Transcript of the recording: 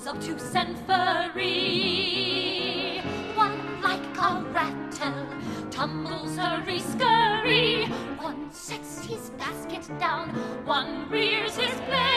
of 2 cent furry. One like a rattle tumbles hurry-scurry. One sets his basket down, one rears his plate.